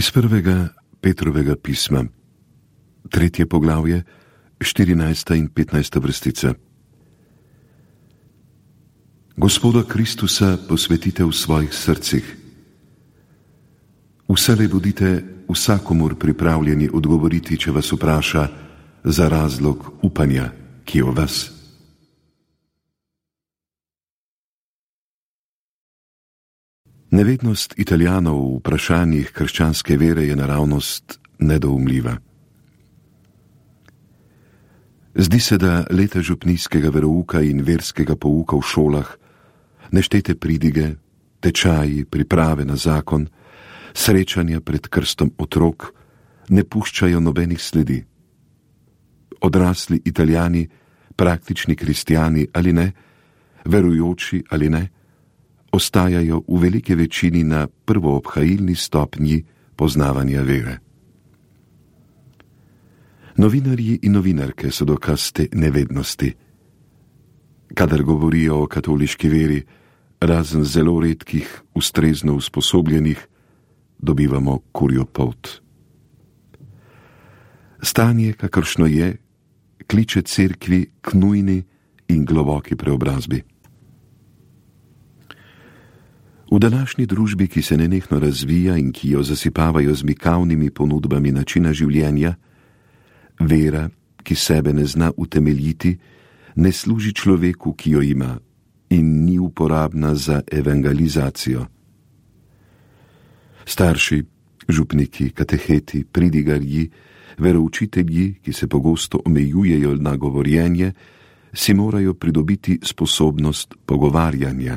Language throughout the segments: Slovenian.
Iz prvega Petrovega pisma, 3. poglavje, 14. in 15. vrstica. Gospoda Kristusa posvetite v svojih srcih. Vselej bodite vsakomur pripravljeni odgovoriti, če vas vpraša za razlog upanja, ki je v vas. Nevednost Italijanov v vprašanjih krščanske vere je naravnost nedoumljiva. Zdi se, da leta župnijskega verouka in verskega pouka v šolah, neštete pridige, tečaji, priprave na zakon, srečanja pred krstom otrok ne puščajo nobenih sledi. Odrasli Italijani, praktični kristjani ali ne, verujoči ali ne, ostajajo v velike večini na prvoobhajilni stopnji poznavanja vere. Novinarji in novinarke so dokaz te nevednosti. Kadar govorijo o katoliški veri, razen zelo redkih, ustrezno usposobljenih, dobivamo kurjo polt. Stanje, kakršno je, kliče cerkvi k nujni in globoki preobrazbi. V današnji družbi, ki se nenehno razvija in ki jo zasipavajo z mikavnimi ponudbami načina življenja, vera, ki sebe ne zna utemeljiti, ne služi človeku, ki jo ima, in ni uporabna za evangelizacijo. Starši, župniki, kateheti, pridigarji, veroučitelji, ki se pogosto omejujejo na govorjenje, si morajo pridobiti sposobnost pogovarjanja.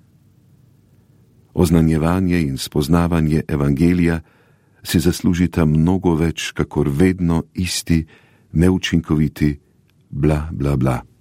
Oznanjevanje in spoznavanje evangelija si zaslužita mnogo več, kakor vedno isti, neučinkoviti bla bla bla.